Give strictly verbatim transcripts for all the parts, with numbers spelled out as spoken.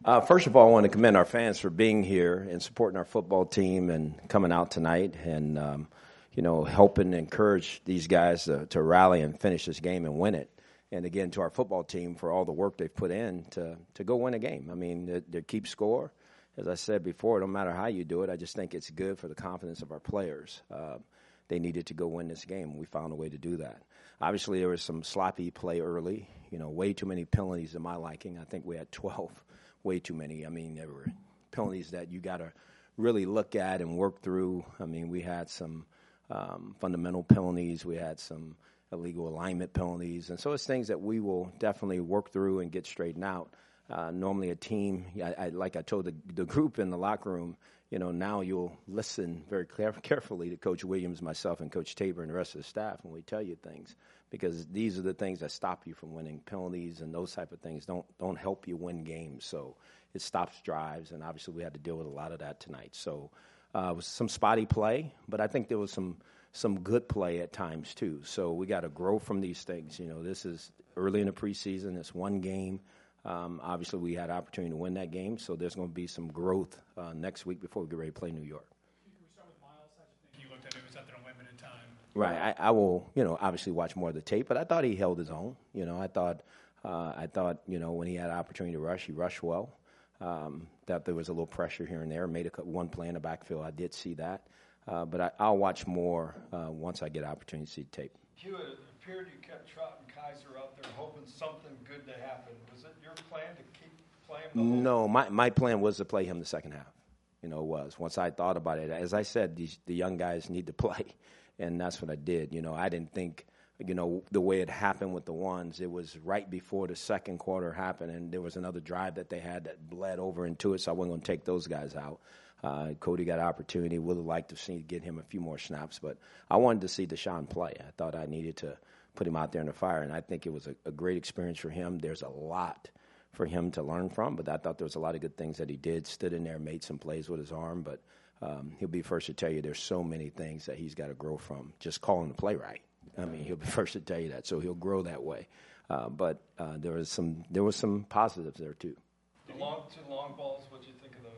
Uh, first of all, I want to commend our fans for being here and supporting our football team and coming out tonight and, um, you know, helping encourage these guys to, to rally and finish this game and win it. And, again, to our football team for all the work they've put in to, to go win a game. I mean, they, they keep score. As I said before, no matter how you do it, I just think it's good for the confidence of our players. Uh, they needed to go win this game, and we found a way to do that. Obviously, there was some sloppy play early, you know, way too many penalties in my liking. I think we had twelve. Way too many. I mean, there were penalties that you got to really look at and work through. I mean, we had some um, fundamental penalties. We had some illegal alignment penalties. And so it's things that we will definitely work through and get straightened out. Uh, normally a team, I, I, like I told the, the group in the locker room, you know, now you'll listen very caref- carefully to Coach Williams, myself, and Coach Tabor and the rest of the staff when we tell you things, because these are the things that stop you from winning. Penalties and those type of things don't don't help you win games. So it stops drives, and obviously we had to deal with a lot of that tonight. So uh, it was some spotty play, but I think there was some some good play at times too. So we got to grow from these things. You know, this is early in the preseason. It's one game. Um, obviously, we had an opportunity to win that game, so there's going to be some growth uh, next week before we get ready to play New York. Can we start with Miles? I think you looked at it, it was at the limited time. Right. I, I will, you know, obviously watch more of the tape, but I thought he held his own. You know, I thought, uh, I thought, you know, when he had an opportunity to rush, he rushed well. Um, that there was a little pressure here and there. Made a, one play in the backfield. I did see that, uh, but I, I'll watch more uh, once I get an opportunity to see the tape. Hewitt, it appeared you kept Trot and Kaiser out there hoping something good to happen. Was it your plan to keep playing the whole No, my, my plan was to play him the second half. You know, it was. Once I thought about it, as I said, these, the young guys need to play, and that's what I did. You know, I didn't think, you know, the way it happened with the ones, it was right before the second quarter happened, and there was another drive that they had that bled over into it, so I wasn't going to take those guys out. Uh, Cody got an opportunity. Would have liked to see get him a few more snaps, but I wanted to see Deshaun play. I thought I needed to put him out there in the fire, and I think it was a, a great experience for him. There's a lot for him to learn from, but I thought there was a lot of good things that he did. Stood in there, made some plays with his arm, but um, he'll be first to tell you there's so many things that he's got to grow from. Just calling the play right. I mean, he'll be first to tell you that, so he'll grow that way. Uh, but uh, there was some there was some positives there too. The long two long balls. What do you think of those?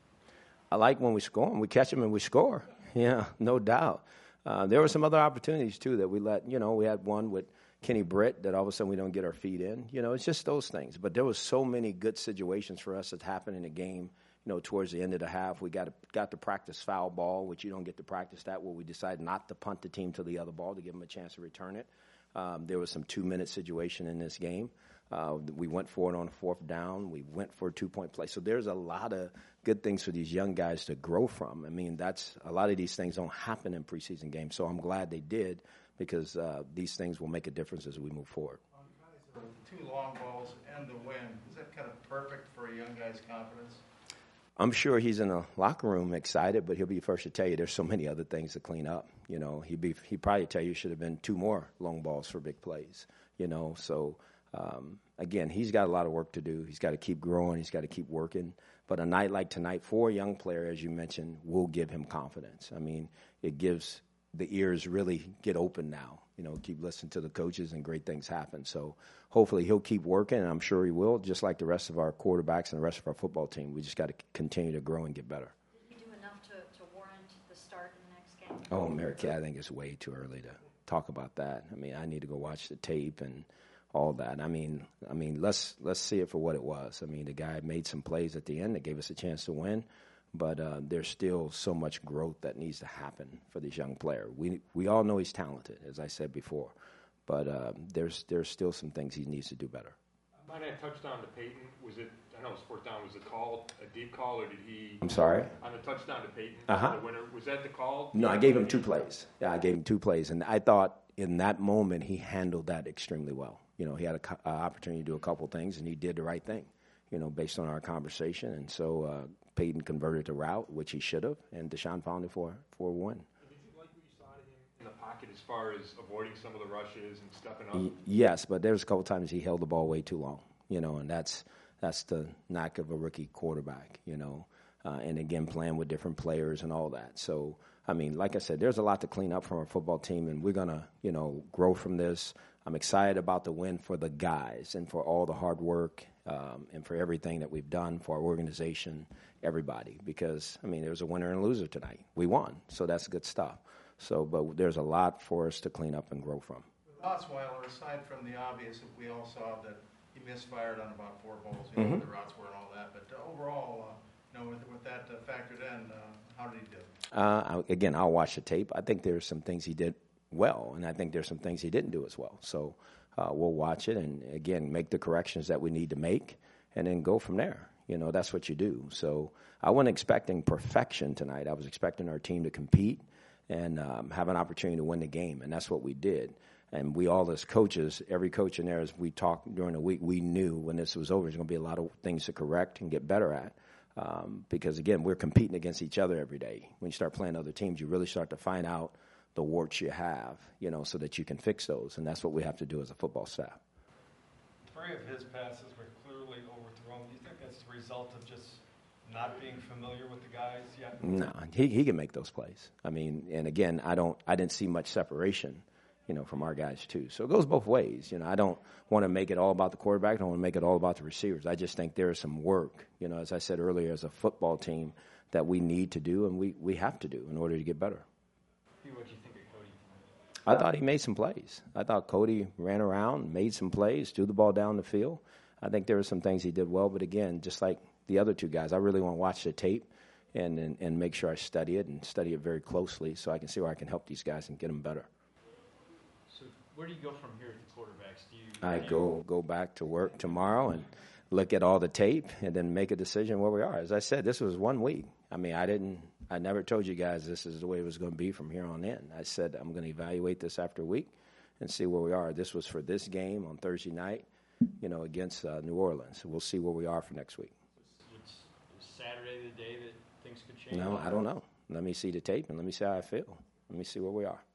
I like when we score them. We catch them and we score. Yeah, no doubt. Uh, there were some other opportunities, too, that we let, you know, we had one with Kenny Britt that all of a sudden we don't get our feet in. You know, it's just those things. But there was so many good situations for us that happened in the game, you know, towards the end of the half. We got to, got to practice foul ball, which you don't get to practice that, where we decided not to punt the team to the other ball to give them a chance to return it. Um, there was some two-minute situation in this game. Uh, we went for it on a fourth down. We went for a two-point play. So there's a lot of good things for these young guys to grow from. I mean, that's a lot of these things don't happen in preseason games. So I'm glad they did, because uh, these things will make a difference as we move forward. On Kaiser, two long balls and the win. Is that kind of perfect for a young guy's confidence? I'm sure he's in the locker room excited, but he'll be first to tell you there's so many other things to clean up. You know, he'd be he'd probably tell you should have been two more long balls for big plays. You know, so um, again, he's got a lot of work to do. He's got to keep growing. He's got to keep working. But a night like tonight for a young player, as you mentioned, will give him confidence. I mean, it gives the ears really get open now. You know, keep listening to the coaches and great things happen. So hopefully he'll keep working, and I'm sure he will, just like the rest of our quarterbacks and the rest of our football team. We just got to continue to grow and get better. Did he do enough to, to warrant the start in the next game? Oh, Mary Kay, I think it's way too early to talk about that. I mean, I need to go watch the tape and all that. I mean, I mean, let's let's see it for what it was. I mean, the guy made some plays at the end that gave us a chance to win, but uh, there's still so much growth that needs to happen for this young player. We we all know he's talented, as I said before, but uh, there's there's still some things he needs to do better. On that touchdown to Peyton, was it, I know it was fourth down, was it called a deep call, or did he? I'm sorry? On the touchdown to Peyton, Uh-huh. the winner, was that the call? No, I gave him two plays. Yeah, I gave him two plays, and I thought in that moment he handled that extremely well. You know, he had an opportunity to do a couple things, and he did the right thing, you know, based on our conversation. And so uh, Peyton converted the route, which he should have, and Deshaun found it for, for a win. Did you like what you saw of him in the pocket as far as avoiding some of the rushes and stepping up? Y- yes, but there was a couple times he held the ball way too long, you know, and that's that's the knack of a rookie quarterback, you know, uh, and, again, playing with different players and all that. So, I mean, like I said, there's a lot to clean up from our football team, and we're going to, you know, grow from this. I'm excited about the win for the guys and for all the hard work um, and for everything that we've done for our organization, everybody. Because, I mean, there was a winner and a loser tonight. We won, so that's good stuff. So, but there's a lot for us to clean up and grow from. With Osweiler, aside from the obvious, we all saw that he misfired on about four balls, you know, Mhm. what the routes were and all that. But uh, overall, uh, you know, with, with that uh, factored in, uh, how did he do? Uh, I, again, I'll watch the tape. I think there's some things he did well, and I think there's some things he didn't do as well. So uh, we'll watch it and, again, make the corrections that we need to make and then go from there. You know, that's what you do. So I wasn't expecting perfection tonight. I was expecting our team to compete and um, have an opportunity to win the game, and that's what we did. And we all as coaches, every coach in there, as we talked during the week, we knew when this was over, there's going to be a lot of things to correct and get better at. Um, because, again, we're competing against each other every day. When you start playing other teams, you really start to find out the warts you have, you know, so that you can fix those. And that's what we have to do as a football staff. Three of his passes were clearly overthrown. Do you think that's the result of just not being familiar with the guys yet? No, he he can make those plays. I mean, and again, I don't, I didn't see much separation, you know, from our guys too. So it goes both ways. You know, I don't want to make it all about the quarterback. I don't want to make it all about the receivers. I just think there is some work, you know, as I said earlier, as a football team that we need to do and we, we have to do in order to get better. What do you think of Cody? I thought he made some plays. I thought Cody ran around, made some plays, threw the ball down the field. I think there were some things he did well. But, again, just like the other two guys, I really want to watch the tape and, and, and make sure I study it and study it very closely so I can see where I can help these guys and get them better. So where do you go from here at the quarterbacks? Do you, I do you- go go back to work tomorrow and look at all the tape and then make a decision where we are. As I said, this was one week. I mean, I didn't – I never told you guys this is the way it was going to be from here on in. I said I'm going to evaluate this after a week and see where we are. This was for this game on Thursday night, you know, against uh, New Orleans. We'll see where we are for next week. It's, it's Saturday the day that things could change? No, I don't know. Let me see the tape and let me see how I feel. Let me see where we are.